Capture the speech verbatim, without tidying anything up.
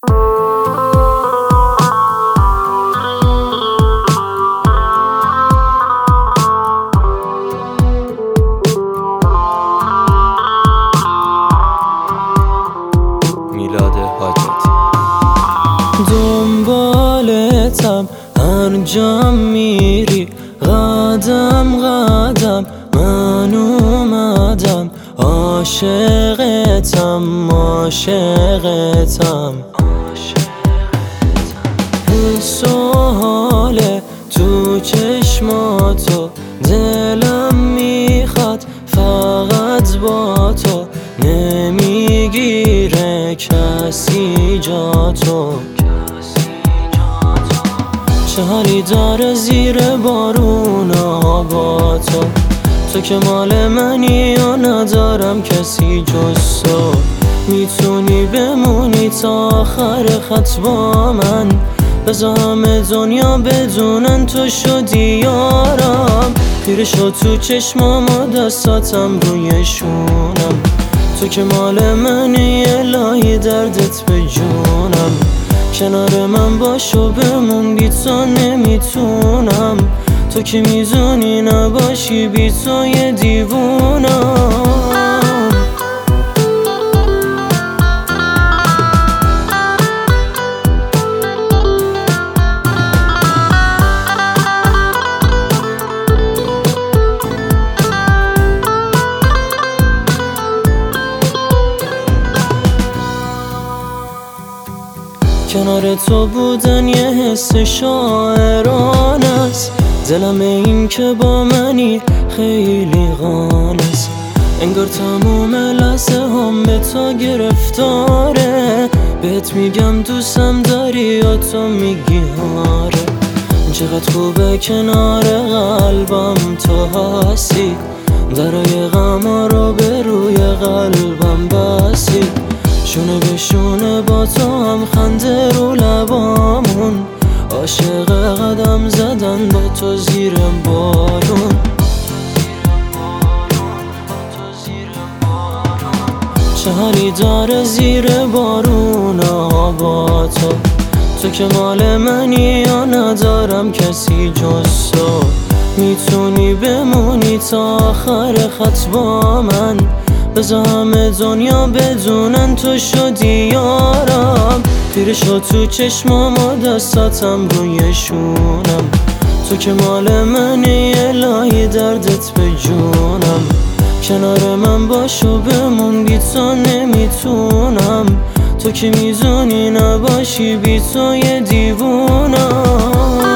میلاد حاجتی. دنبالتم هر جا میری، قدم قدم من اومدم، عاشقتم عاشقتم. حس و حال تو چشماتو، دلم میخواد فقط با تو، نمیگیره کسی جاتو. چه حالی داره زیر بارون با تو، تو که مال منی و ندارم کسی جز تو. میتونی بمونی تا آخر خط با من، بذار همه دنیا بدونن تو شدی یارم. خیره شد تو چشمام و دستاتم روی شونم، تو که مال منی الهی دردت به جونم. کنار من باش و بمون، بی تو نمیتونم، تو که میزونی نباشی بی تو یه دیوونم. کنار تو بودن یه حس شاعرانه است، دلم این که با منی خیلی غانست. انگار تموم لحظه هم به تو گرفتاره، بهت میگم دوستم داری یا تو میگی آره. چقدر خوبه کنار قلبم تو هستی، درای غما رو به روی قلبم بستی. شونه به شونه با تو هم خنده رو لبامون، عاشق قدم زدن با تو زیر بارون. چه حالی داره زیر بارون با تو، تو که مال منی یا ندارم کسی جز تو. میتونی بمونی تا آخر خط با من، بذار همه دنیا بدونن تو شدی یارم. خیره شد تو چشمام و دستاتم روی شونم، تو که مال منی الهی دردت به جونم. کنار من باش و بمون، بی تو نمیتونم، تو که میزونی نباشی بی تو یه دیوونم.